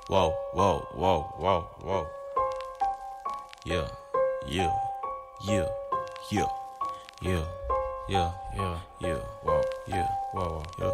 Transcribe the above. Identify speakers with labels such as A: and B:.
A: Whoa, whoa, whoa, whoa, whoa. Yeah, yeah, yeah, yeah, yeah, yeah, yeah, yeah, whoa, yeah, whoa, whoa, yeah.